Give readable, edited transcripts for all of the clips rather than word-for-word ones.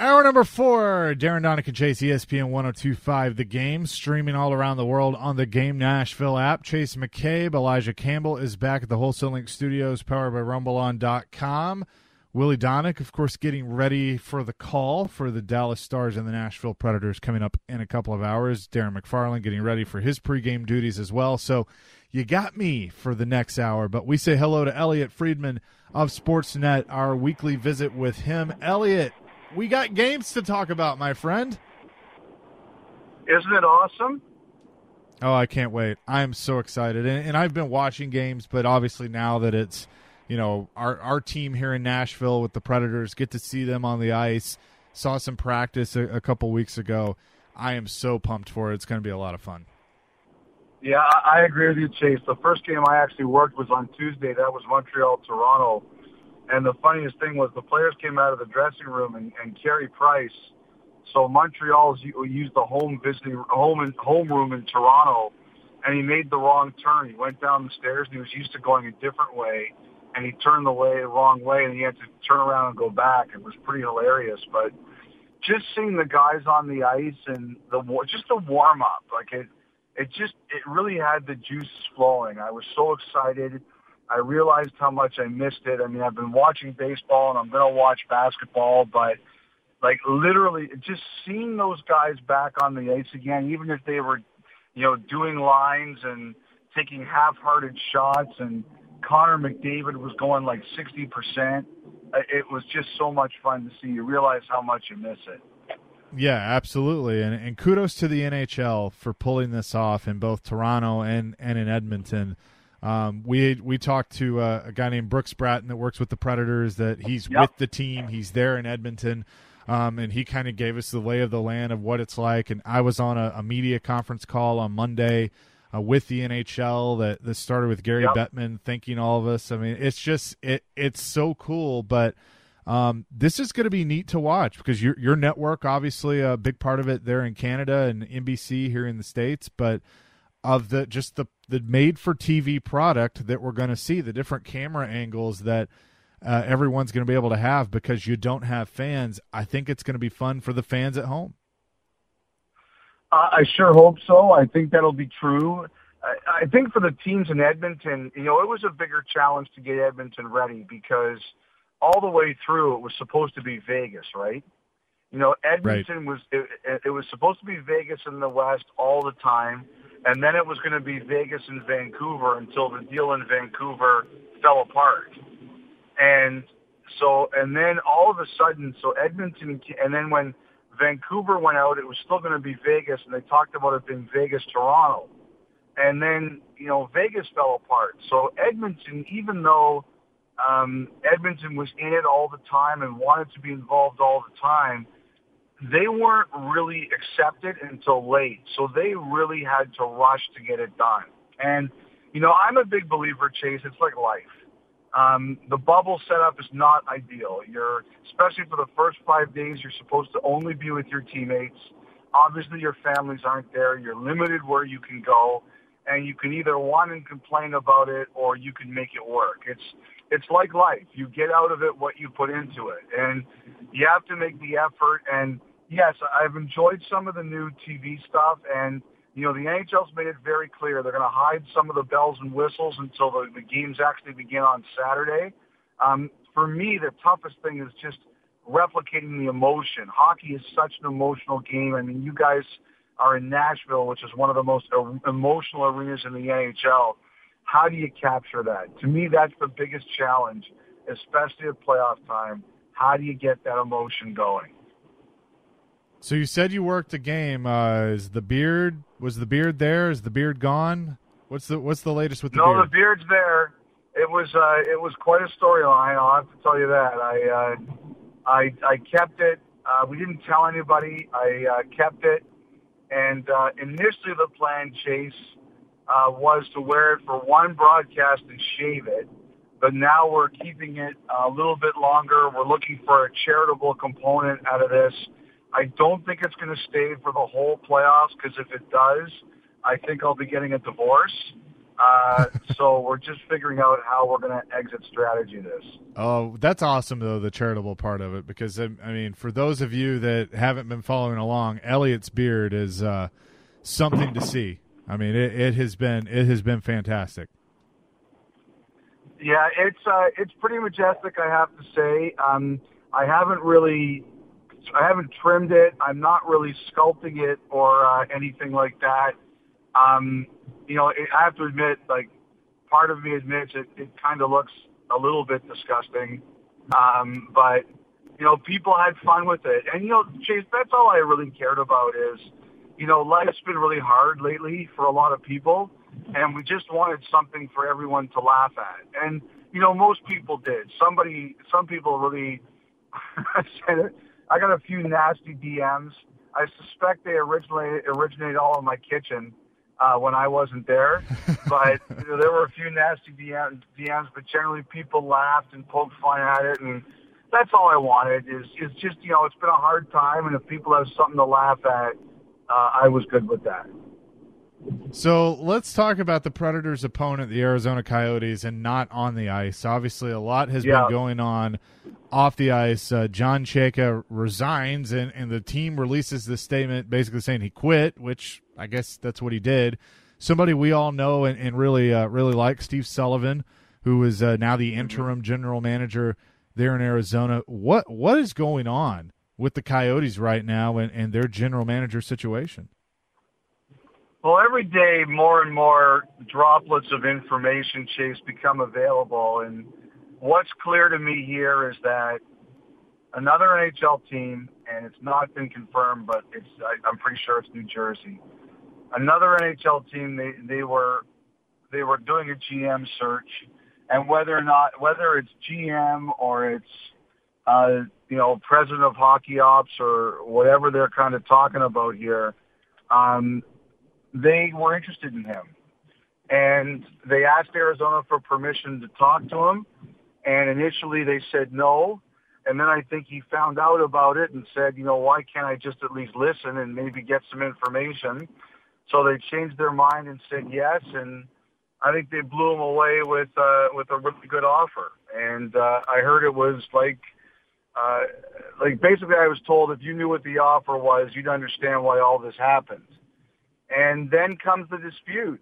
Hour number 4, Darren Donick and Chase, ESPN 102.5 The Game, streaming all around the world on the Game Nashville app. Chase McCabe, Elijah Campbell is back at the Wholesale Link Studios, powered by RumbleOn.com. Willie Donick, of course, getting ready for the call for the Dallas Stars and the Nashville Predators coming up in a couple of hours. Darren McFarland getting ready for his pregame duties as well. So you got me for the next hour, but we say hello to Elliot Friedman of Sportsnet, our weekly visit with him. Elliot, we got games to talk about, my friend. Isn't it awesome? Oh, I can't wait. I am so excited. And I've been watching games, but obviously now that it's, you know, our team here in Nashville with the Predators, get to see them on the ice. Saw some practice a couple weeks ago. I am so pumped for it. It's going to be a lot of fun. Yeah, I agree with you, Chase. The first game I actually worked was on Tuesday. That was Montreal-Toronto. And the funniest thing was the players came out of the dressing room and Carey Price. So Montreal's used the home room in Toronto, and he made the wrong turn. He went down the stairs, and he was used to going a different way, and he turned the wrong way, and he had to turn around and go back. It was pretty hilarious. But just seeing the guys on the ice and just the warm up, like it really had the juices flowing. I was so excited. I realized how much I missed it. I mean, I've been watching baseball, and I'm going to watch basketball, but, like, literally just seeing those guys back on the ice again, even if they were, you know, doing lines and taking half-hearted shots, and Connor McDavid was going like 60%, it was just so much fun to see. You realize how much you miss it. Yeah, absolutely. And kudos to the NHL for pulling this off in both Toronto and in Edmonton. We talked to a guy named Brooks Bratton that works with the Predators, that he's with the team. He's there in Edmonton, and he kind of gave us the lay of the land of what it's like. And I was on a media conference call on Monday with the NHL that started with Gary Bettman thanking all of us. I mean, it's just it's so cool. But this is going to be neat to watch because your network, obviously a big part of it there in Canada and NBC here in the States, but of the made-for-TV product that we're going to see, the different camera angles that everyone's going to be able to have because you don't have fans. I think it's going to be fun for the fans at home. I sure hope so. I think that'll be true. I think for the teams in Edmonton, you know, it was a bigger challenge to get Edmonton ready because all the way through it was supposed to be Vegas, right? You know, Edmonton was it was supposed to be Vegas in the West all the time. And then it was going to be Vegas and Vancouver until the deal in Vancouver fell apart. And then all of a sudden, so Edmonton, and then when Vancouver went out, it was still going to be Vegas, and they talked about it being Vegas-Toronto. And then, you know, Vegas fell apart. So Edmonton, even though Edmonton was in it all the time and wanted to be involved all the time, they weren't really accepted until late, so they really had to rush to get it done. And, you know, I'm a big believer, Chase, it's like life. The bubble setup is not ideal. Especially for the first 5 days, you're supposed to only be with your teammates. Obviously, your families aren't there. You're limited where you can go, and you can either whine and complain about it or you can make it work. It's like life. You get out of it what you put into it, and you have to make the effort. And yes, I've enjoyed some of the new TV stuff, and you know the NHL's made it very clear they're going to hide some of the bells and whistles until the games actually begin on Saturday. For me, the toughest thing is just replicating the emotion. Hockey is such an emotional game. I mean, you guys are in Nashville, which is one of the most emotional arenas in the NHL. How do you capture that? To me, that's the biggest challenge, especially at playoff time. How do you get that emotion going? So you said you worked a game. Was the beard there? Is the beard gone? What's the latest with the beard? No, the beard's there. It was quite a storyline. I'll have to tell you that. I kept it. We didn't tell anybody. I kept it. And initially the plan, Chase, was to wear it for one broadcast and shave it. But now we're keeping it a little bit longer. We're looking for a charitable component out of this. I don't think it's going to stay for the whole playoffs because if it does, I think I'll be getting a divorce. So we're just figuring out how we're going to exit strategy this. Oh, that's awesome, though, the charitable part of it, because, I mean, for those of you that haven't been following along, Elliott's beard is something to see. I mean, it has been fantastic. Yeah, it's pretty majestic, I have to say. I haven't trimmed it. I'm not really sculpting it or anything like that. I have to admit, like, part of me admits it kind of looks a little bit disgusting. But, people had fun with it. And, Chase, that's all I really cared about is, life's been really hard lately for a lot of people, and we just wanted something for everyone to laugh at. And, most people did. Some people really said it. I got a few nasty DMs. I suspect they originate all in my kitchen when I wasn't there. But there were a few nasty DMs, but generally people laughed and poked fun at it, and that's all I wanted is just, it's been a hard time, and if people have something to laugh at, I was good with that. So let's talk about the Predators' opponent, the Arizona Coyotes, and not on the ice. Obviously, a lot has been going on off the ice. John Chayka resigns, and the team releases this statement basically saying he quit, which I guess that's what he did. Somebody we all know and really like, Steve Sullivan, who is now the interim general manager there in Arizona. What is going on with the Coyotes right now and their general manager situation? Well, every day more and more droplets of information, Chase, become available. And what's clear to me here is that another NHL team, and it's not been confirmed, but I'm pretty sure it's New Jersey. Another NHL team, they were doing a GM search, and whether it's GM or it's president of hockey ops or whatever they're kind of talking about here, they were interested in him. And they asked Arizona for permission to talk to him. And initially they said no. And then I think he found out about it and said, why can't I just at least listen and maybe get some information? So they changed their mind and said yes. And I think they blew him away with a really good offer. And I heard it was like basically I was told if you knew what the offer was, you'd understand why all this happened. And then comes the dispute.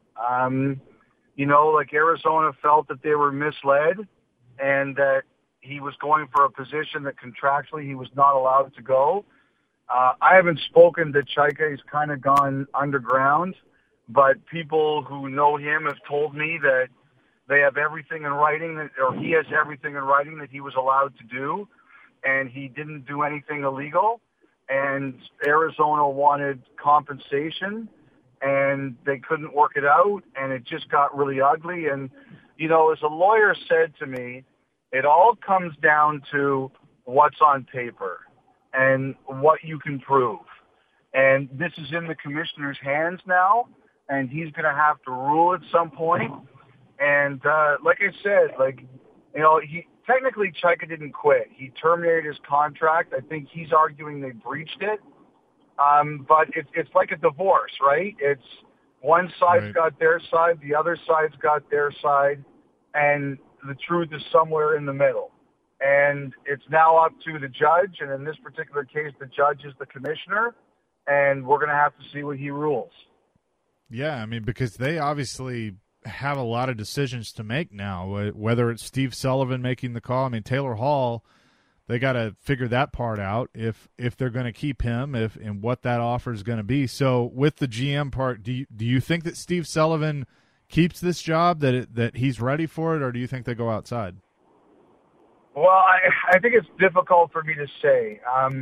Arizona felt that they were misled and that he was going for a position that contractually he was not allowed to go. I haven't spoken to Chayka. He's kind of gone underground, but people who know him have told me that they have everything in writing, or he has everything in writing that he was allowed to do, and he didn't do anything illegal. And Arizona wanted compensation, and they couldn't work it out, and it just got really ugly. And, as a lawyer said to me, it all comes down to what's on paper and what you can prove. And this is in the commissioner's hands now, and he's going to have to rule at some point. And like I said, he technically Chayka didn't quit. He terminated his contract. I think he's arguing they breached it. But it's like a divorce, right? It's one side's got their side, the other side's got their side, and the truth is somewhere in the middle. And it's now up to the judge, and in this particular case, the judge is the commissioner, and we're going to have to see what he rules. Yeah, I mean, because they obviously have a lot of decisions to make now, whether it's Steve Sullivan making the call. I mean, Taylor Hall, they got to figure that part out if they're going to keep him, and what that offer is going to be. So with the GM part, do you think that Steve Sullivan keeps this job, that he's ready for it, or do you think they go outside? Well, I think it's difficult for me to say.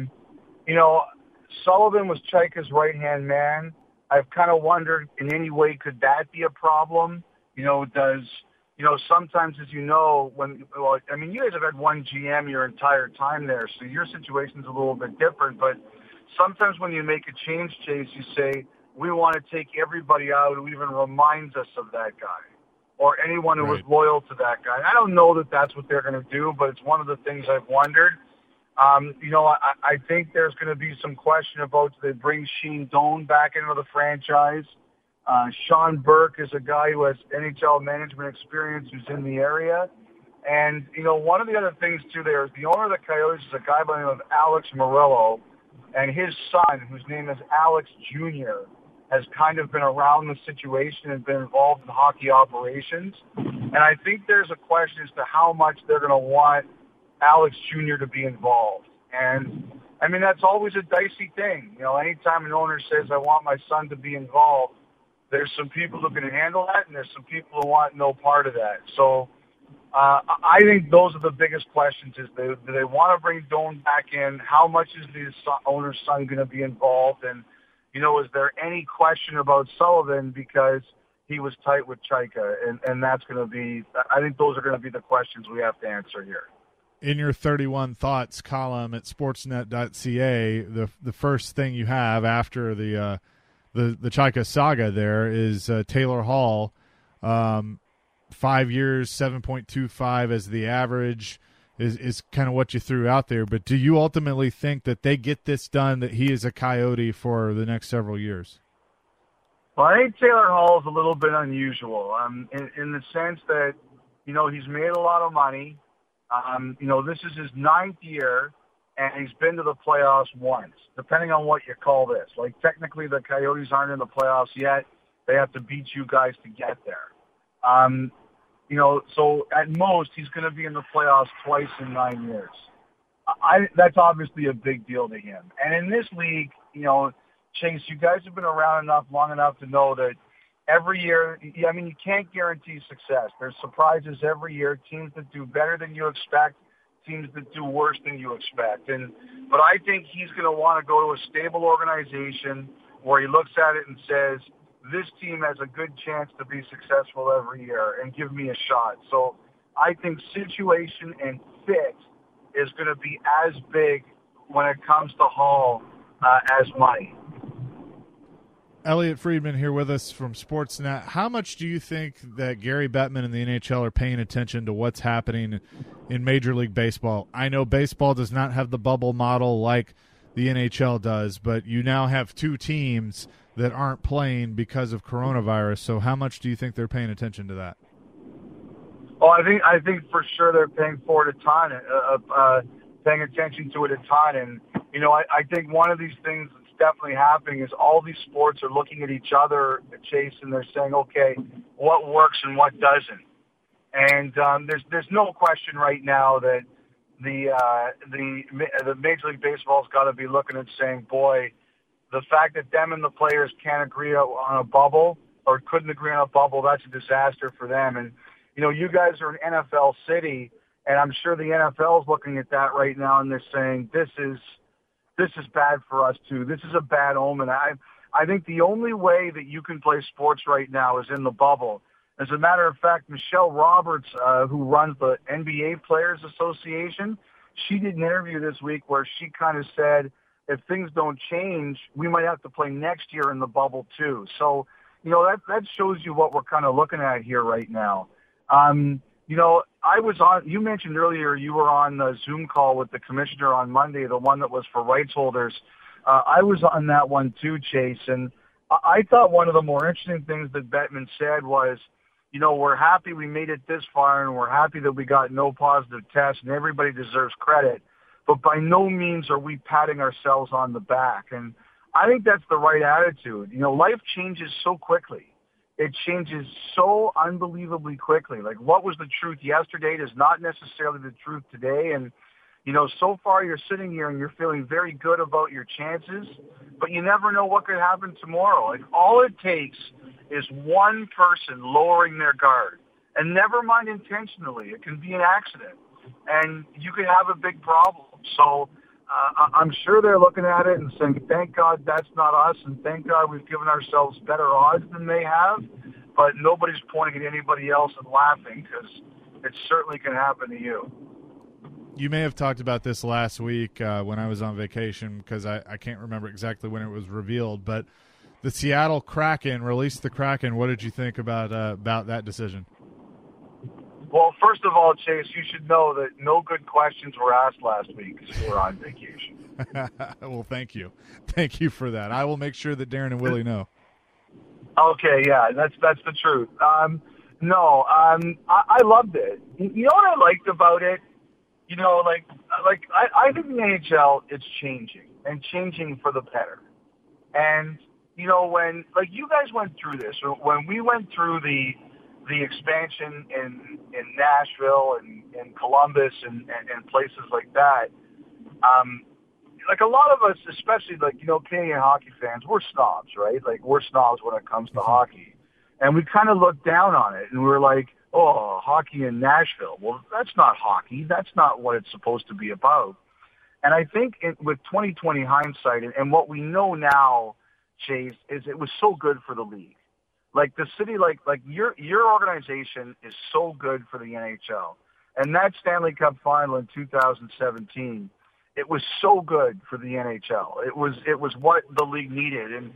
Sullivan was Chayka's right-hand man. I've kind of wondered, in any way, could that be a problem? Sometimes, as you know, you guys have had one GM your entire time there, so your situation's a little bit different. But sometimes when you make a change, Chase, you say, we want to take everybody out who even reminds us of that guy, or anyone who was loyal to that guy. I don't know that that's what they're going to do, but it's one of the things I've wondered. I think there's going to be some question about, do they bring Shane Doan back into the franchise? Sean Burke is a guy who has NHL management experience who's in the area. And, one of the other things, too, there is the owner of the Coyotes is a guy by the name of Alex Murillo, and his son, whose name is Alex Jr., has kind of been around the situation and been involved in hockey operations. And I think there's a question as to how much they're going to want Alex Jr. to be involved. And, I mean, that's always a dicey thing. Anytime an owner says, I want my son to be involved, there's some people who can handle that, and there's some people who want no part of that. So I think those are the biggest questions, is do they want to bring Doan back in? How much is the owner's son going to be involved? And, is there any question about Sullivan because he was tight with Chaika? And that's going to be – I think those are going to be the questions we have to answer here. In your 31 Thoughts column at sportsnet.ca, the first thing you have after the Chaika saga there is Taylor Hall, 5 years, 7.25 as the average is kind of what you threw out there. But do you ultimately think that they get this done, that he is a Coyote for the next several years? Well, I think Taylor Hall is a little bit unusual in the sense that, he's made a lot of money. This is his 9th year, and he's been to the playoffs once, depending on what you call this. Like, technically, the Coyotes aren't in the playoffs yet. They have to beat you guys to get there. So at most, he's going to be in the playoffs twice in 9 years. That's obviously a big deal to him. And in this league, Chase, you guys have been around long enough to know that every year, I mean, you can't guarantee success. There's surprises every year, teams that do better than you expect, teams that do worse than you expect. But I think he's going to want to go to a stable organization where he looks at it and says, this team has a good chance to be successful every year and give me a shot. So I think situation and fit is going to be as big when it comes to Hall as money. Elliot Friedman here with us from Sportsnet. How much do you think that Gary Bettman and the NHL are paying attention to what's happening in Major League Baseball? I know baseball does not have the bubble model like the NHL does, but you now have two teams that aren't playing because of coronavirus. So how much do you think they're paying attention to that? Well, I think for sure they're paying for it a ton, paying attention to it a ton. And, I think one of these things that's definitely happening is all these sports are looking at each other, Chase, and they're saying, okay, what works and what doesn't. And there's no question right now that the Major League Baseball's got to be looking and saying, boy, the fact that them and the players can't agree on a bubble or couldn't agree on a bubble, that's a disaster for them. And, you guys are an NFL city, and I'm sure the NFL is looking at that right now, and they're saying, this is bad for us, too. This is a bad omen. I think the only way that you can play sports right now is in the bubble. As a matter of fact, Michelle Roberts, who runs the NBA Players Association, she did an interview this week where she kind of said, if things don't change, we might have to play next year in the bubble too. So, that shows you what we're kind of looking at here right now. You mentioned earlier you were on the Zoom call with the commissioner on Monday, the one that was for rights holders. I was on that one too, Chase, and I thought one of the more interesting things that Bettman said was, we're happy we made it this far, and we're happy that we got no positive tests, and everybody deserves credit. But by no means are we patting ourselves on the back. And I think that's the right attitude. Life changes so quickly. It changes so unbelievably quickly. Like, what was the truth yesterday is not necessarily the truth today. And, so far you're sitting here and you're feeling very good about your chances, but you never know what could happen tomorrow. Like, all it takes is one person lowering their guard. And never mind intentionally. It can be an accident. And you could have a big problem. So I'm sure they're looking at it and saying, thank God that's not us, and thank God we've given ourselves better odds than they have. But nobody's pointing at anybody else and laughing, because it certainly can happen to you. You may have talked about this last week when I was on vacation, because I can't remember exactly when it was revealed, but the Seattle Kraken released the Kraken. What did you think about that decision? Well, first of all, Chase, you should know that no good questions were asked last week because you were on vacation. Well, thank you. Thank you for that. I will make sure that Darren and Willie know. Okay, yeah, that's the truth. No, I loved it. You know what I liked about it? You know, I think the NHL is changing and changing for the better. And you know, when like you guys went through this, or when we went through the expansion in Nashville and Columbus and places like that, like a lot of us, especially like, you know, Canadian hockey fans, we're snobs, right? Like we're snobs when it comes to hockey. And we kind of looked down on it and we're like, oh, hockey in Nashville. Well, that's not hockey. That's not what it's supposed to be about. And I think with 2020 hindsight and what we know now, Chase, is it was so good for the league. Like the city, like your organization is so good for the NHL. And that Stanley Cup final in 2017, it was so good for the NHL. It was what the league needed, and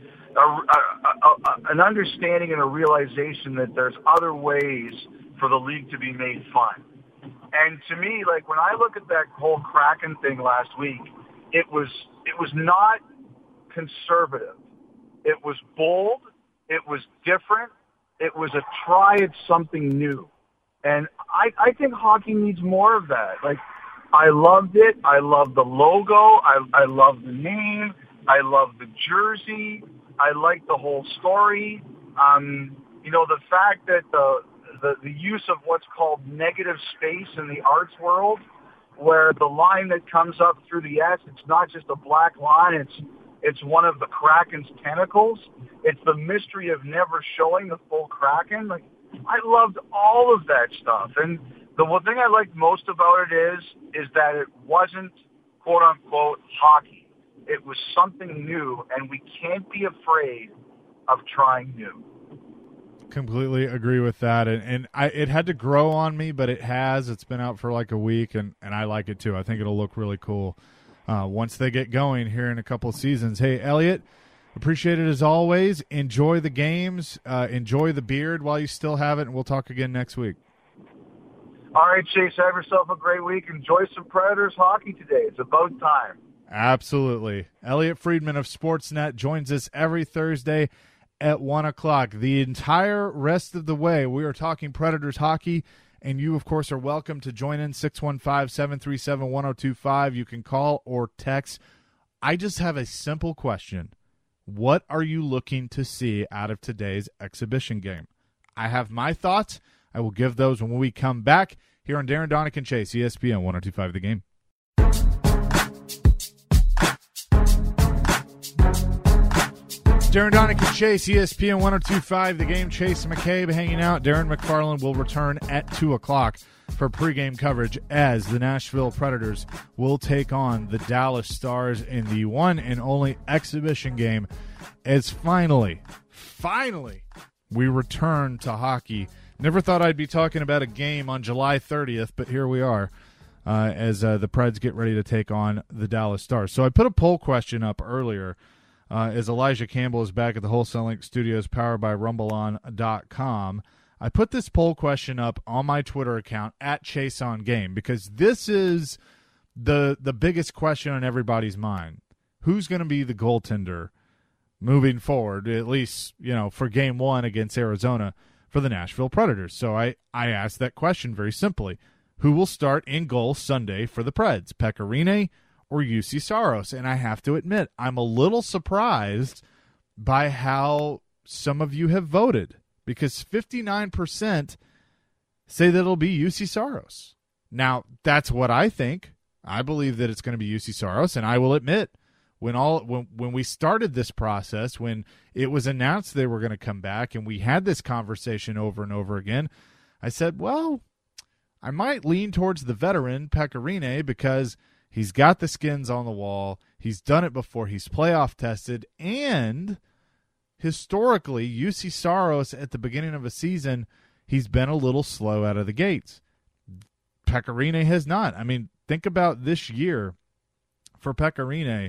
an understanding and a realization that there's other ways for the league to be made fun. And to me, like when I look at that whole Kraken thing last week, it was not conservative. It was bold. It was different. It was a try at something new. And I think hockey needs more of that. Like, I loved it. I loved the logo. I loved the name. I loved the jersey. I liked the whole story. You know, the fact that the use of what's called negative space in the arts world, where the line that comes up through the S, it's not just a black line, it's one of the Kraken's tentacles. It's the mystery of never showing the full Kraken. Like, I loved all of that stuff. And the one thing I liked most about it is that it wasn't, quote unquote, hockey. It was something new, and we can't be afraid of trying new. Completely agree with that, and it had to grow on me, but it has. It's been out for like a week, and I like it too. I think it'll look really cool once they get going here in a couple of seasons. Hey, Elliot, appreciate it as always. Enjoy the games. Enjoy the beard while you still have it, and we'll talk again next week. All right, Chase, have yourself a great week. Enjoy some Predators hockey today. It's about time. Absolutely. Elliot Friedman of Sportsnet joins us every Thursday at 1 o'clock. The entire rest of the way, we are talking Predators hockey, and you, of course, are welcome to join in 615-737-1025. You can call or text. I just have a simple question. What are you looking to see out of today's exhibition game? I have my thoughts. I will give those when we come back here on Darren Donick and Chase, ESPN 102.5 The Game. Darren Donick and Chase, ESPN 102.5 The Game. Chase McCabe hanging out. Darren McFarland will return at 2 o'clock for pregame coverage as the Nashville Predators will take on the Dallas Stars in the one and only exhibition game as finally, we return to hockey. Never thought I'd be talking about a game on July 30th, but here we are as the Preds get ready to take on the Dallas Stars. So I put a poll question up earlier as Elijah Campbell is back at the Wholesale Link Studios powered by RumbleOn.com. I put this poll question up on my Twitter account at ChaseOnGame because this is the biggest question on everybody's mind. Who's going to be the goaltender moving forward, at least, you know, for Game 1 against Arizona for the Nashville Predators? So I asked that question very simply. Who will start in goal Sunday for the Preds, Pekka Rinne or Juuse Saros? And I have to admit, I'm a little surprised by how some of you have voted, because 59% say that it'll be Juuse Saros. Now, that's what I think. I believe that it's going to be Juuse Saros, and I will admit, when we started this process, when it was announced they were going to come back and we had this conversation over and over again, I said, well, I might lean towards the veteran Pekka Rinne because he's got the skins on the wall. He's done it before. He's playoff tested. And historically, Juuse Saros at the beginning of a season, he's been a little slow out of the gates. Pekka Rinne has not. I mean, think about this year for Pekka Rinne.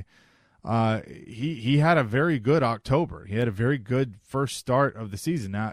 He had a very good October. He had a very good first start of the season. Now,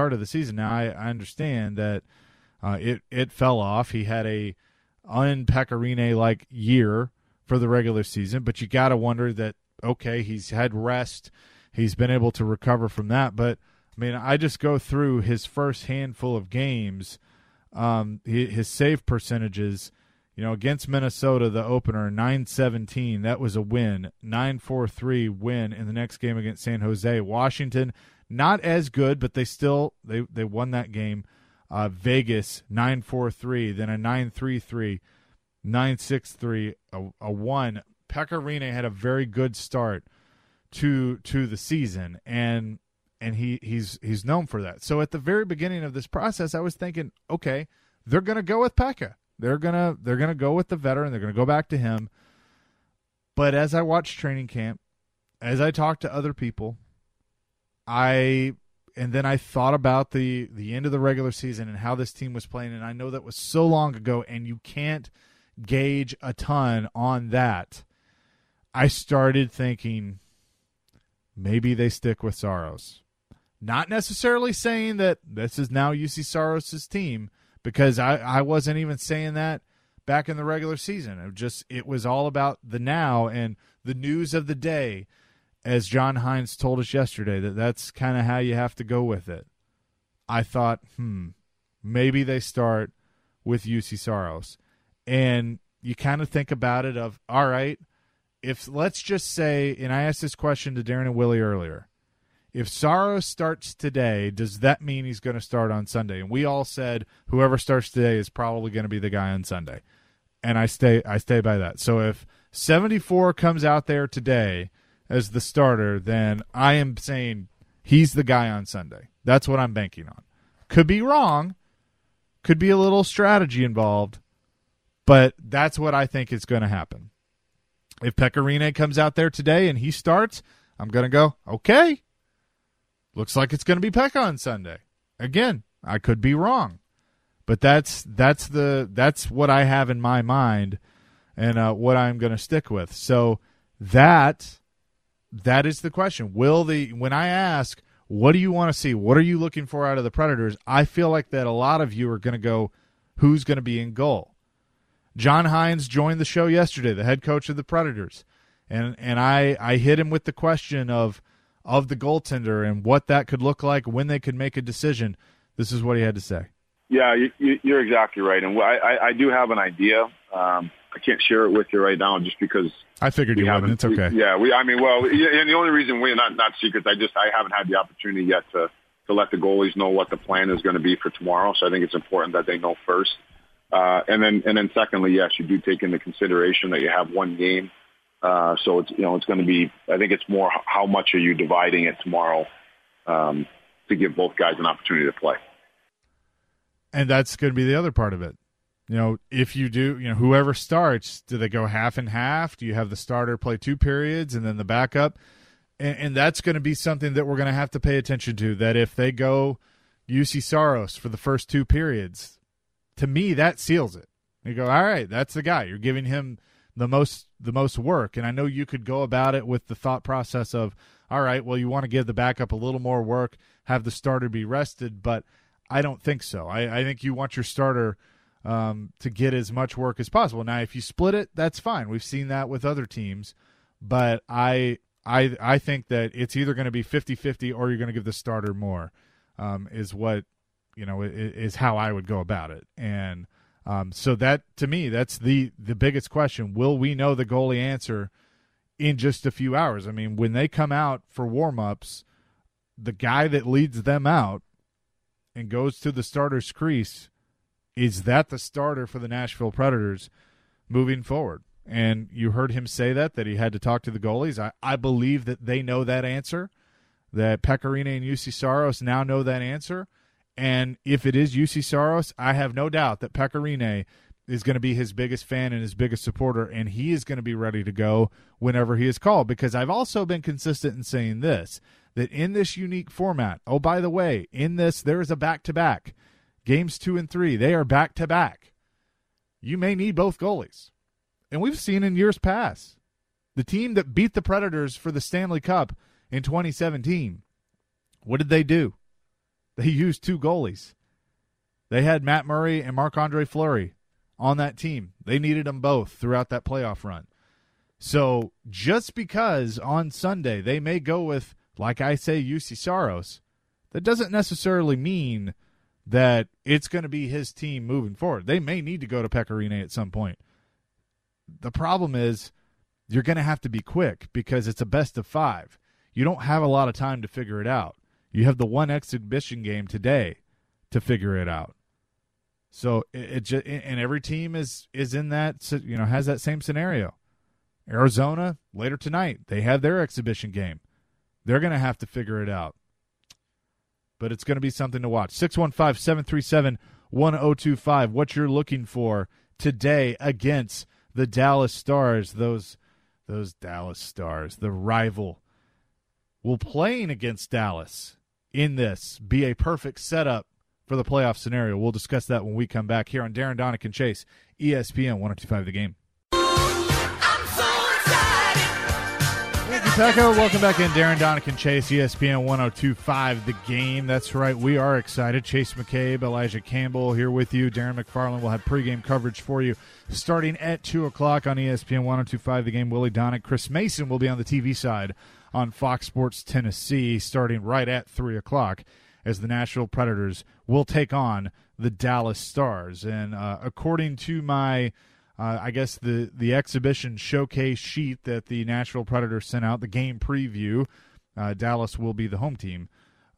I understand that it fell off. He had a un-Pekka Rinne-like year for the regular season, but you got to wonder that, okay, he's had rest. He's been able to recover from that. But I mean, I just go through his first handful of games, his save percentages. Against Minnesota, the opener, 9-17, that was a win. 9-4-3 win in the next game against San Jose. Washington, not as good, but they won that game. Vegas, 9-4-3, then a 9-3-3, 9-6-3, a 1. Pekka Rinne had a very good start to the season, and he's known for that. So at the very beginning of this process, I was thinking, okay, they're going to go with Pekka. They're gonna go with the veteran. They're gonna go back to him. But as I watched training camp, as I talked to other people, and then I thought about the end of the regular season and how this team was playing, and I know that was so long ago, and you can't gauge a ton on that. I started thinking maybe they stick with Saros. Not necessarily saying that this is now UC Saros' team, because I wasn't even saying that back in the regular season. It was all about the now and the news of the day, as John Hines told us yesterday, that's kind of how you have to go with it. I thought, maybe they start with UC Saros. And you kind of think about it of, all right, if let's just say, and I asked this question to Darren and Willie earlier, if Saros starts today, does that mean he's going to start on Sunday? And we all said whoever starts today is probably going to be the guy on Sunday. And I stay by that. So if 74 comes out there today as the starter, then I am saying he's the guy on Sunday. That's what I'm banking on. Could be wrong. Could be a little strategy involved. But that's what I think is going to happen. If Pekka Rinne comes out there today and he starts, I'm going to go, okay. Looks like it's going to be Pekka on Sunday. Again, I could be wrong, but that's what I have in my mind, and what I'm going to stick with. So that is the question. When I ask, what do you want to see? What are you looking for out of the Predators? I feel like that a lot of you are going to go, who's going to be in goal? John Hines joined the show yesterday, the head coach of the Predators, and I hit him with the question of the goaltender and what that could look like, when they could make a decision. This is what he had to say. Yeah, you're exactly right. And I do have an idea. I can't share it with you right now just because I figured you wouldn't. It's okay. Yeah, and the only reason not secrets, I haven't had the opportunity yet to let the goalies know what the plan is going to be for tomorrow. So I think it's important that they know first. And then secondly, yes, you do take into consideration that you have one game. So it's going to be, I think it's more how much are you dividing it tomorrow to give both guys an opportunity to play. And that's going to be the other part of it. If you do, whoever starts, do they go half and half? Do you have the starter play 2 periods and then the backup? And that's going to be something that we're going to have to pay attention to, that if they go UC Saros for the first 2 periods, to me, that seals it. You go, all right, that's the guy. You're giving him the most work. And I know you could go about it with the thought process of, all right, well, you want to give the backup a little more work, have the starter be rested, but I don't think so. I think you want your starter to get as much work as possible. Now, if you split it, that's fine. We've seen that with other teams, but I think that it's either going to be 50-50 or you're going to give the starter more, is what, is how I would go about it. And so that, to me, that's the biggest question. Will we know the goalie answer in just a few hours? I mean, when they come out for warm-ups, the guy that leads them out and goes to the starter's crease, is that the starter for the Nashville Predators moving forward? And you heard him say that he had to talk to the goalies. I believe that they know that answer, that Pekka Rinne and UC Saros now know that answer. And if it is UC Saros, I have no doubt that Pekka Rinne is going to be his biggest fan and his biggest supporter, and he is going to be ready to go whenever he is called. Because I've also been consistent in saying this, that in this unique format, oh, by the way, in this, there is a back-to-back. Games 2 and 3, they are back-to-back. You may need both goalies. And we've seen in years past, the team that beat the Predators for the Stanley Cup in 2017, what did they do? They used 2 goalies. They had Matt Murray and Marc-Andre Fleury on that team. They needed them both throughout that playoff run. So just because on Sunday they may go with, like I say, UC Saros, that doesn't necessarily mean that it's going to be his team moving forward. They may need to go to Pekka Rinne at some point. The problem is you're going to have to be quick because it's a best of 5. You don't have a lot of time to figure it out. You have the one exhibition game today to figure it out. So it just, and every team is in that, has that same scenario. Arizona, later tonight, they have their exhibition game. They're going to have to figure it out. But it's going to be something to watch. 615-737-1025, what you're looking for today against the Dallas Stars, those Dallas Stars, the rival. Will playing against Dallas in this be a perfect setup for the playoff scenario? We'll discuss that when we come back here on Darren Donick and Chase, ESPN 102.5 The Game. Thank you, Pecco. Welcome back in, Darren Donick and Chase, ESPN 102.5 The Game. That's right, we are excited. Chase McCabe, Elijah Campbell here with you. Darren McFarland will have pregame coverage for you starting at 2 o'clock on ESPN 102.5 The Game. Willie Donick, Chris Mason will be on the TV side on Fox Sports Tennessee starting right at 3 o'clock as the Nashville Predators will take on the Dallas Stars. And according to my the exhibition showcase sheet that the Nashville Predators sent out, the game preview, Dallas will be the home team.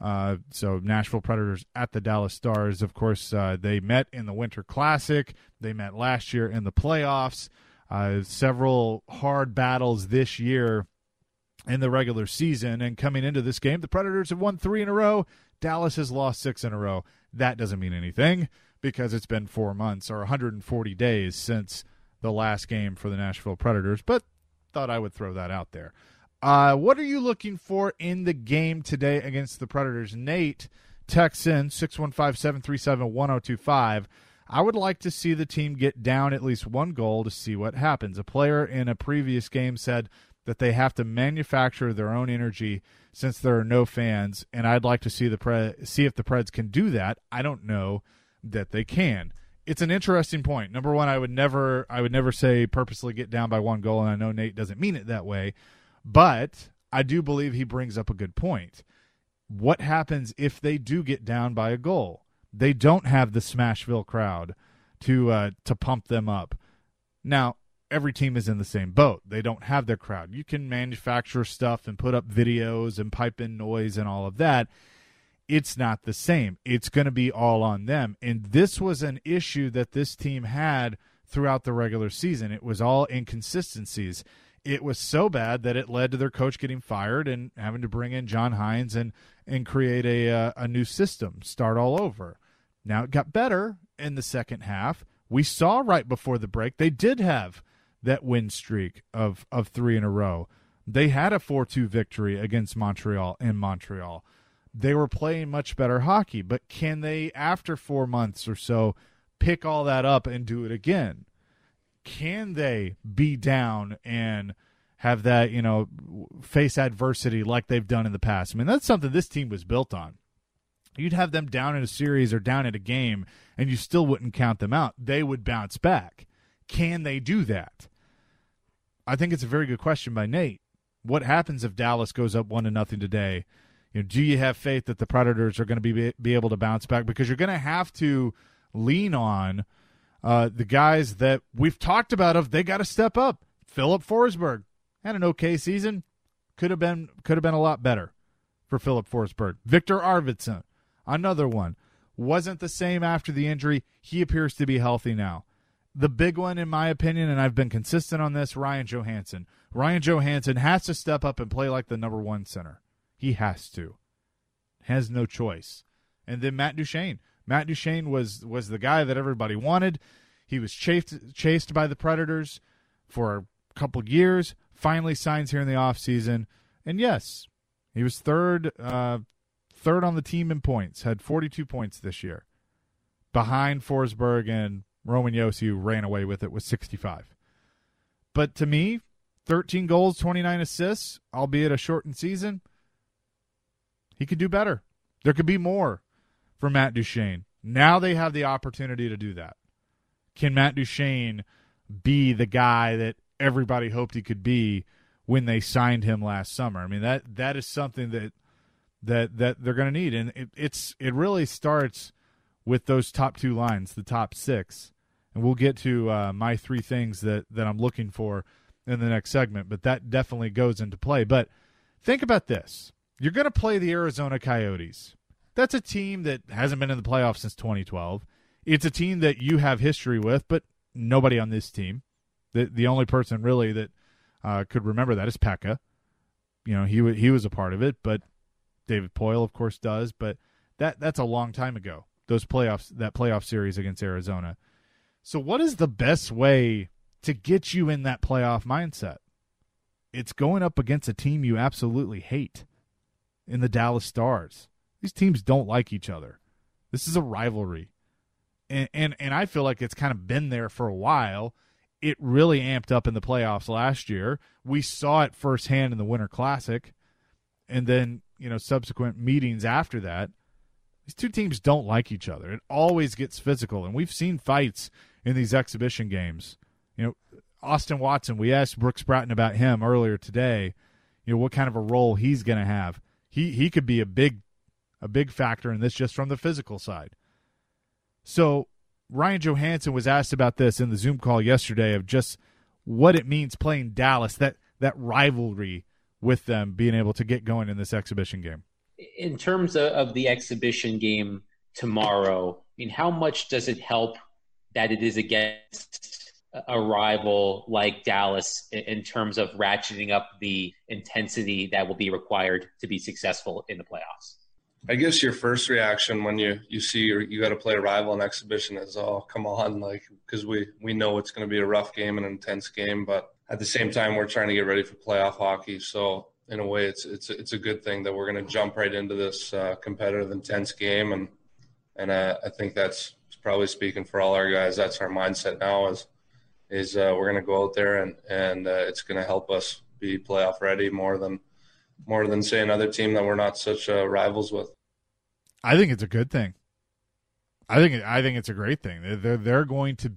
So Nashville Predators at the Dallas Stars. Of course, they met in the Winter Classic. They met last year in the playoffs. Several hard battles this year in the regular season. And coming into this game, the Predators have won 3 in a row. Dallas has lost 6 in a row. That doesn't mean anything because it's been 4 months or 140 days since the last game for the Nashville Predators, but thought I would throw that out there. What are you looking for in the game today against the Predators? Nate texts in 615-737-1025. I would like to see the team get down at least one goal to see what happens. A player in a previous game said that they have to manufacture their own energy since there are no fans, and I'd like to see if the Preds can do that. I don't know that they can. It's an interesting point. Number one, I would never say purposely get down by one goal, and I know Nate doesn't mean it that way, but I do believe he brings up a good point. What happens if they do get down by a goal? They don't have the Smashville crowd to pump them up. Now, every team is in the same boat. They don't have their crowd. You can manufacture stuff and put up videos and pipe in noise and all of that. It's not the same. It's going to be all on them. And this was an issue that this team had throughout the regular season. It was all inconsistencies. It was so bad that it led to their coach getting fired and having to bring in John Hines and create a new system, start all over. Now it got better in the second half. We saw right before the break they did have that win streak of 3 in a row. They had a 4-2 victory against Montreal in Montreal. They were playing much better hockey, but can they, after 4 months or so, pick all that up and do it again? Can they be down and have that, face adversity like they've done in the past? I mean, that's something this team was built on. You'd have them down in a series or down in a game, and you still wouldn't count them out. They would bounce back. Can they do that? I think it's a very good question by Nate. What happens if Dallas goes up 1-0 today? Do you have faith that the Predators are going to be able to bounce back? Because you're going to have to lean on the guys that we've talked about. They got to step up. Philip Forsberg had an okay season. Could have been a lot better for Philip Forsberg. Victor Arvidsson, another one, wasn't the same after the injury. He appears to be healthy now. The big one, in my opinion, and I've been consistent on this, Ryan Johansson. Ryan Johansson has to step up and play like the number one center. He has to. Has no choice. And then Matt Duchene. Matt Duchene was the guy that everybody wanted. He was chased by the Predators for a couple years, finally signs here in the offseason. And yes, he was third on the team in points, had 42 points this year, behind Forsberg and Roman Josi, who ran away with it with 65. But to me, 13 goals, 29 assists, albeit a shortened season, he could do better. There could be more for Matt Duchene. Now they have the opportunity to do that. Can Matt Duchene be the guy that everybody hoped he could be when they signed him last summer? I mean, that is something that that they're going to need. And it really starts with those top two lines, the top six. And we'll get to my three things that I'm looking for in the next segment, but that definitely goes into play. But think about this. You're going to play the Arizona Coyotes. That's a team that hasn't been in the playoffs since 2012. It's a team that you have history with, but nobody on this team. The only person really that could remember that is Pekka. You know, he was a part of it, but David Poile, of course, does. But that's a long time ago, that playoff series against Arizona. So what is the best way to get you in that playoff mindset? It's going up against a team you absolutely hate in the Dallas Stars. These teams don't like each other. This is a rivalry. And I feel like it's kind of been there for a while. It really amped up in the playoffs last year. We saw it firsthand in the Winter Classic. And then, subsequent meetings after that. These two teams don't like each other. It always gets physical. And we've seen fights in these exhibition games. Austin Watson, we asked Brooks Bratton about him earlier today, what kind of a role he's going to have. He could be a big factor in this just from the physical side. So Ryan Johansson was asked about this in the Zoom call yesterday of just what it means playing Dallas, that rivalry with them being able to get going in this exhibition game. In terms of the exhibition game tomorrow, how much does it help that it is against a rival like Dallas in terms of ratcheting up the intensity that will be required to be successful in the playoffs? I guess your first reaction when you see you got to play a rival in exhibition is, oh, come on, because we know it's going to be a rough game, an intense game, but at the same time we're trying to get ready for playoff hockey. So in a way, it's a good thing that we're going to jump right into this competitive, intense game, and I think that's probably speaking for all our guys. That's our mindset now is we're going to go out there and it's going to help us be playoff ready more than say another team that we're not such rivals with. I think it's a good thing. I think it's a great thing. They're going to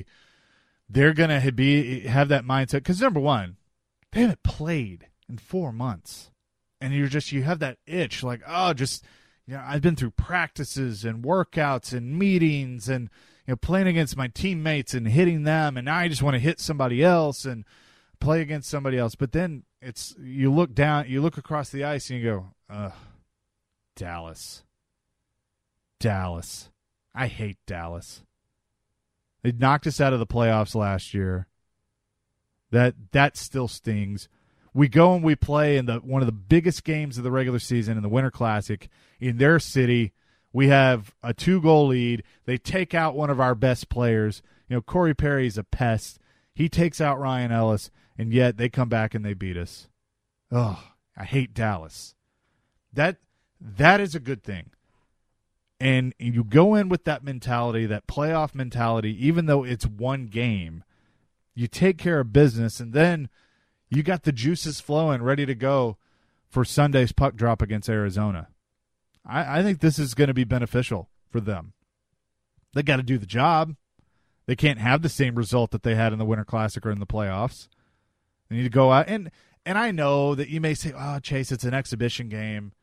have that mindset because number one, they haven't played in 4 months, and you have that itch like, oh, just I've been through practices and workouts and meetings and playing against my teammates and hitting them, and now I just want to hit somebody else and play against somebody else. But then you look across the ice and you go, ugh, Dallas. I hate Dallas. They knocked us out of the playoffs last year. That still stings. We go and we play in one of the biggest games of the regular season in the Winter Classic in their city. We have a 2-goal lead. They take out one of our best players. Corey Perry's a pest. He takes out Ryan Ellis, and yet they come back and they beat us. Oh, I hate Dallas. That is a good thing. And you go in with that mentality, that playoff mentality, even though it's one game, you take care of business, and then you got the juices flowing, ready to go for Sunday's puck drop against Arizona. I think this is going to be beneficial for them. They got to do the job. They can't have the same result that they had in the Winter Classic or in the playoffs. They need to go out. And I know that you may say, oh, Chase, it's an exhibition game.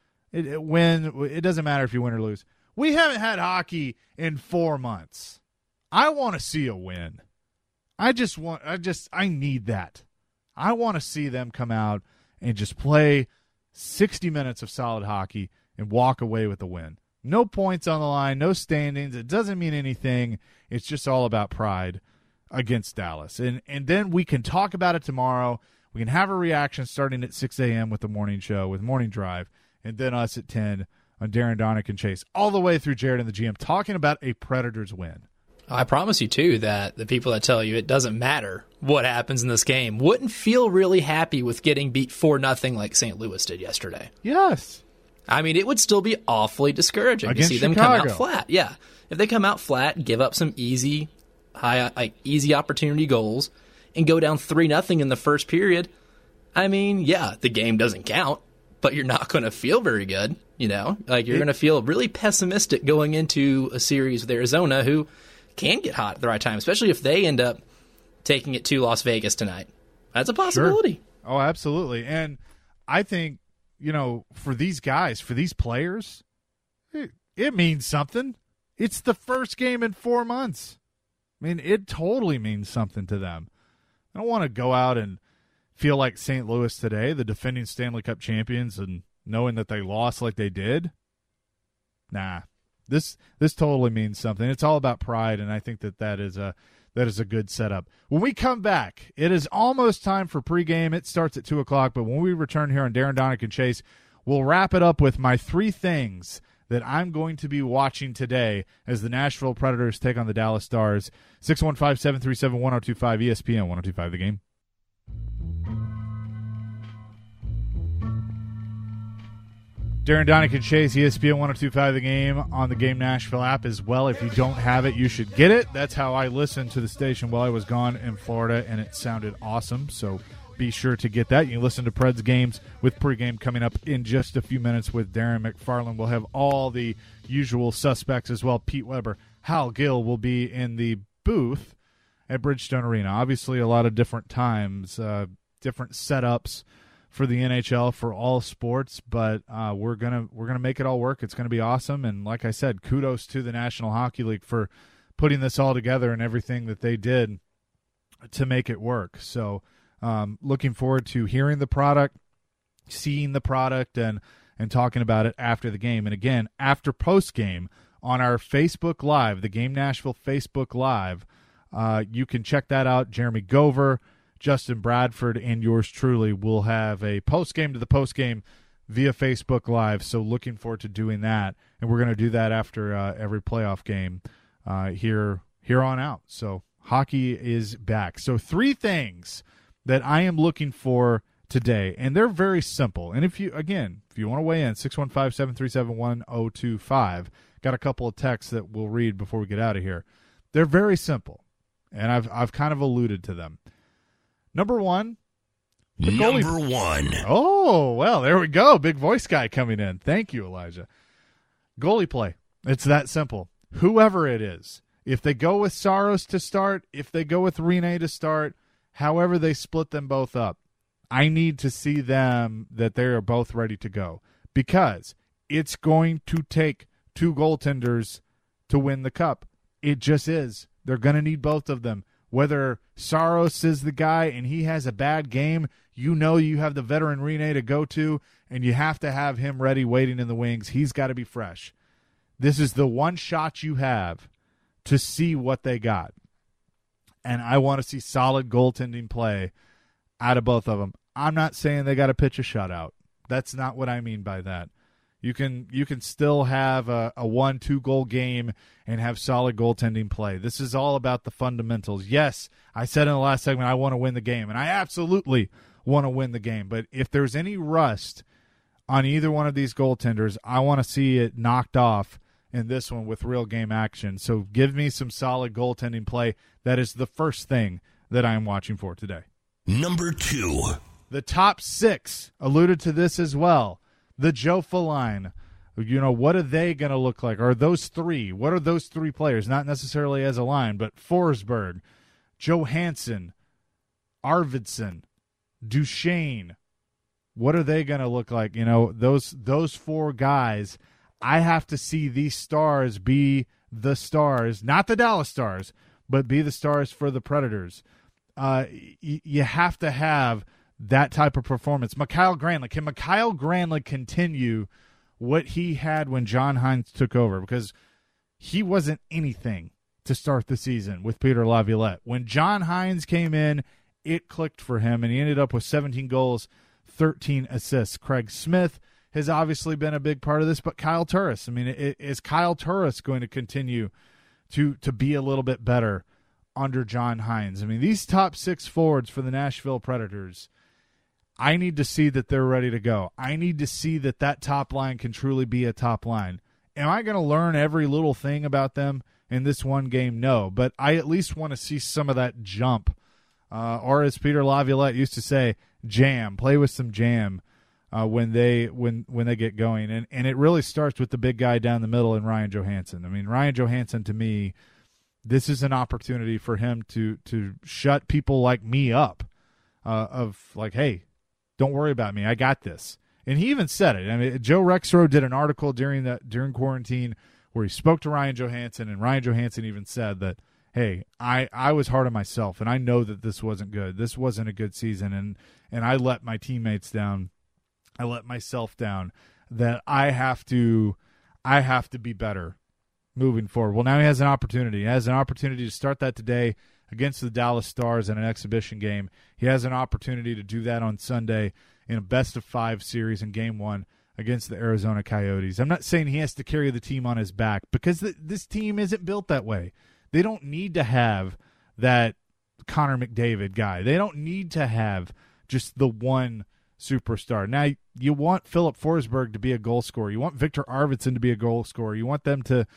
It doesn't matter if you win or lose. We haven't had hockey in 4 months. I want to see a win. I need that. I want to see them come out and just play 60 minutes of solid hockey and walk away with a win. No points on the line, no standings. It doesn't mean anything. It's just all about pride against Dallas. And then we can talk about it tomorrow. We can have a reaction starting at 6 a.m. with the morning show, with Morning Drive, and then us at 10 on Darren Donick and Chase, all the way through Jared and the GM, talking about a Predators win. I promise you, too, that the people that tell you it doesn't matter what happens in this game wouldn't feel really happy with getting beat 4-0 like St. Louis did yesterday. Yes. I mean, it would still be awfully discouraging against to see them Chicago. come out flat. Yeah. If they come out flat, give up some easy opportunity goals, and go down 3-0 in the first period, I mean, yeah, the game doesn't count, but you're not going to feel very good, you're going to feel really pessimistic going into a series with Arizona, who can get hot at the right time, especially if they end up taking it to Las Vegas tonight. That's a possibility. Sure. Oh, absolutely. And I think for these guys, for these players, it means something. It's the first game in 4 months. I mean, it totally means something to them. I don't want to go out and feel like St. Louis today, the defending Stanley Cup champions, and knowing that they lost like they did. Nah, this totally means something. It's all about pride, and I think that is a good setup. When we come back, it is almost time for pregame. It starts at 2 o'clock, but when we return here on Darren, Donick, and Chase, we'll wrap it up with my 3 things that I'm going to be watching today as the Nashville Predators take on the Dallas Stars. 615-737-1025, ESPN 1025 The Game. Darren, Donick, and Chase, ESPN 1025 The Game on the Game Nashville app as well. If you don't have it, you should get it. That's how I listened to the station while I was gone in Florida, and it sounded awesome. So be sure to get that. You can listen to Preds games with pregame coming up in just a few minutes with Darren McFarland. We'll have all the usual suspects as well. Pete Weber, Hal Gill will be in the booth at Bridgestone Arena. Obviously, a lot of different times, different setups for the NHL, for all sports, but we're gonna make it all work. It's gonna be awesome, and like I said, kudos to the National Hockey League for putting this all together and everything that they did to make it work. So looking forward to hearing the product, seeing the product, and talking about it after the game. And again, after post game on our Facebook Live, the Game Nashville Facebook Live, you can check that out. Jeremy Gover, Justin Bradford, and yours truly will have a post-game to the post-game via Facebook Live, so looking forward to doing that. And we're going to do that after every playoff game here on out. So hockey is back. So 3 things that I am looking for today, and they're very simple. And if you want to weigh in, 615-737-1025, got a couple of texts that we'll read before we get out of here. They're very simple, and I've kind of alluded to them. Number one. Oh, well, there we go. Big voice guy coming in. Thank you, Elijah. Goalie play. It's that simple. Whoever it is. If they go with Saros to start, if they go with Rinne to start, however they split them both up, I need to see them that they are both ready to go, because it's going to take 2 goaltenders to win the cup. It just is. They're going to need both of them. Whether Saros is the guy and he has a bad game, you have the veteran Rinne to go to, and you have to have him ready waiting in the wings. He's got to be fresh. This is the one shot you have to see what they got. And I want to see solid goaltending play out of both of them. I'm not saying they got to pitch a shutout. That's not what I mean by that. You can still have a 1-2 goal game and have solid goaltending play. This is all about the fundamentals. Yes, I said in the last segment I want to win the game, and I absolutely want to win the game. But if there's any rust on either one of these goaltenders, I want to see it knocked off in this one with real game action. So give me some solid goaltending play. That is the first thing that I am watching for today. Number 2. The top 6 alluded to this as well. The Jofa line, what are they going to look like? Or those 3? What are those 3 players? Not necessarily as a line, but Forsberg, Johansson, Arvidsson, Duchesne. What are they going to look like? Those 4 guys. I have to see these stars be the stars, not the Dallas Stars, but be the stars for the Predators. You have to have that type of performance. Mikael Granlund. Can Mikael Granlund continue what he had when John Hines took over? Because he wasn't anything to start the season with Peter Laviolette. When John Hines came in, it clicked for him, and he ended up with 17 goals, 13 assists. Craig Smith has obviously been a big part of this, but Kyle Turris. I mean, is Kyle Turris going to continue to be a little bit better under John Hines? I mean, these top 6 forwards for the Nashville Predators, I need to see that they're ready to go. I need to see that top line can truly be a top line. Am I going to learn every little thing about them in this one game? No, but I at least want to see some of that jump. Or as Peter Laviolette used to say, jam. Play with some jam when they get going. And it really starts with the big guy down the middle in Ryan Johansson. I mean, Ryan Johansson, to me, this is an opportunity for him to shut people like me up of like, hey, don't worry about me. I got this. And he even said it. I mean, Joe Rexroad did an article during quarantine where he spoke to Ryan Johansson, and Ryan Johansson even said that, hey, I was hard on myself, and I know that this wasn't good. This wasn't a good season, and I let my teammates down. I let myself down, that I have to be better moving forward. Well, now he has an opportunity. He has an opportunity to start that today against the Dallas Stars in an exhibition game. He has an opportunity to do that on Sunday in a best-of-5 series in Game 1 against the Arizona Coyotes. I'm not saying he has to carry the team on his back, because this team isn't built that way. They don't need to have that Connor McDavid guy. They don't need to have just the one superstar. Now, you want Philip Forsberg to be a goal scorer. You want Victor Arvidsson to be a goal scorer. You want them to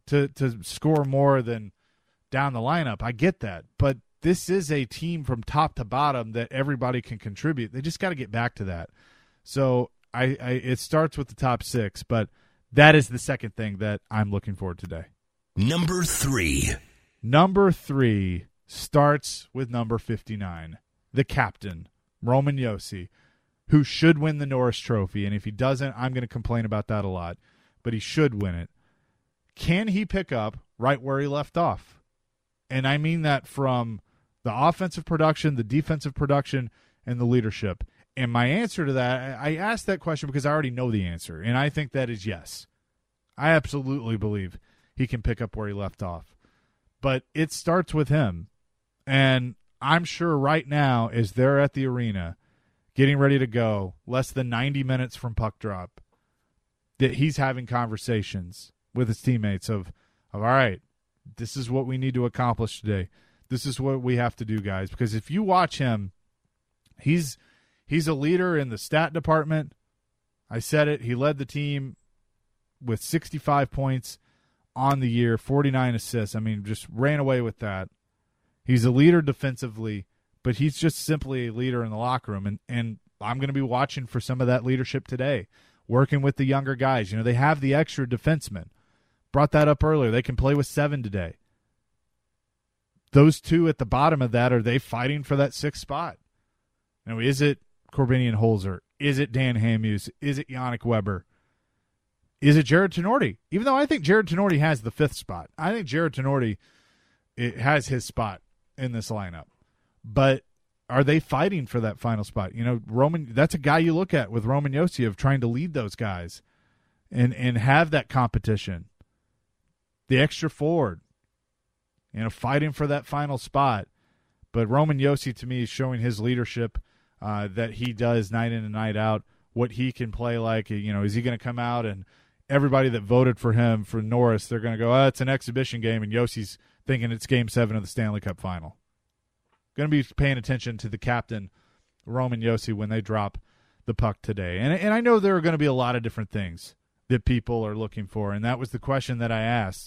score more than down the lineup. I get that. But this is a team from top to bottom that everybody can contribute. They just got to get back to that. So it starts with the top 6, but that is the second thing that I'm looking forward to today. Number 3. Number 3 starts with number 59, the captain, Roman Josi, who should win the Norris Trophy. And if he doesn't, I'm going to complain about that a lot. But he should win it. Can he pick up right where he left off? And I mean that from the offensive production, the defensive production, and the leadership. And my answer to that, I asked that question because I already know the answer. And I think that is yes. I absolutely believe he can pick up where he left off. But it starts with him. And I'm sure right now, as they're at the arena, getting ready to go, less than 90 minutes from puck drop, that he's having conversations with his teammates of all right, this is what we need to accomplish today. This is what we have to do, guys. Because if you watch him, he's a leader in the stat department. I said it. He led the team with 65 points on the year, 49 assists. I mean, just ran away with that. He's a leader defensively, but he's just simply a leader in the locker room. And I'm going to be watching for some of that leadership today, working with the younger guys. You know, they have the extra defensemen. Brought that up earlier. They can play with 7 today. Those 2 at the bottom of that, are they fighting for that 6th spot? You know, is it Corbinian Holzer? Is it Dan Hamhuis? Is it Yannick Weber? Is it Jared Tenorti? Even though I think Jared Tenorti has the 5th spot. I think Jared Tenorti has his spot in this lineup. But are they fighting for that final spot? You know, Roman, that's a guy you look at with Roman Josi of trying to lead those guys and have that competition. The extra forward, you know, fighting for that final spot. But Roman Josi, to me, is showing his leadership that he does night in and night out, what he can play like. You know, is he going to come out and everybody that voted for him for Norris, they're going to go, oh, it's an exhibition game, and Yosi's thinking it's Game 7 of the Stanley Cup Final. Going to be paying attention to the captain, Roman Josi, when they drop the puck today. And I know there are going to be a lot of different things that people are looking for, and that was the question that I asked.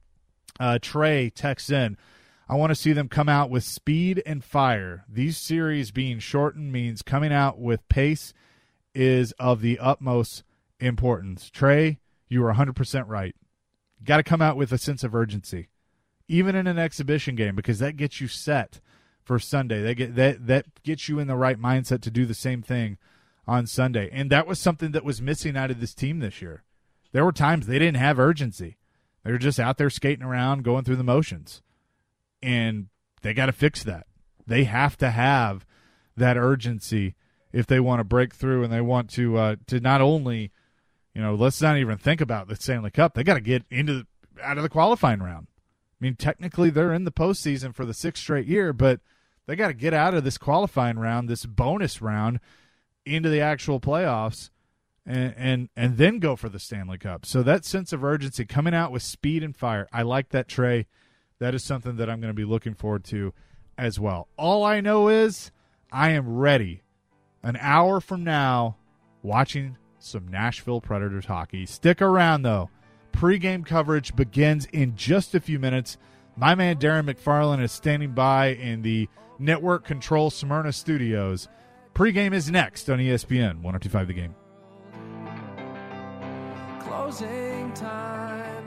Trey texts in, I want to see them come out with speed and fire. These series being shortened means coming out with pace is of the utmost importance. Trey, you are 100% right. You got to come out with a sense of urgency, even in an exhibition game, because that gets you set for Sunday. That gets you in the right mindset to do the same thing on Sunday. And that was something that was missing out of this team this year. There were times they didn't have urgency. They were just out there skating around, going through the motions. And they got to fix that. They have to have that urgency if they want to break through and they want to not only, you know, let's not even think about the Stanley Cup. They got to get out of the qualifying round. I mean, technically they're in the postseason for the 6th straight year, but they got to get out of this qualifying round, this bonus round, into the actual playoffs and then go for the Stanley Cup. So that sense of urgency, coming out with speed and fire, I like that, Trey. That is something that I'm going to be looking forward to as well. All I know is I am ready an hour from now watching some Nashville Predators hockey. Stick around, though. Pre-game coverage begins in just a few minutes. My man Darren McFarland is standing by in the Network Control Smyrna studios. Pre-game is next on ESPN 102.5 The Game. Closing time.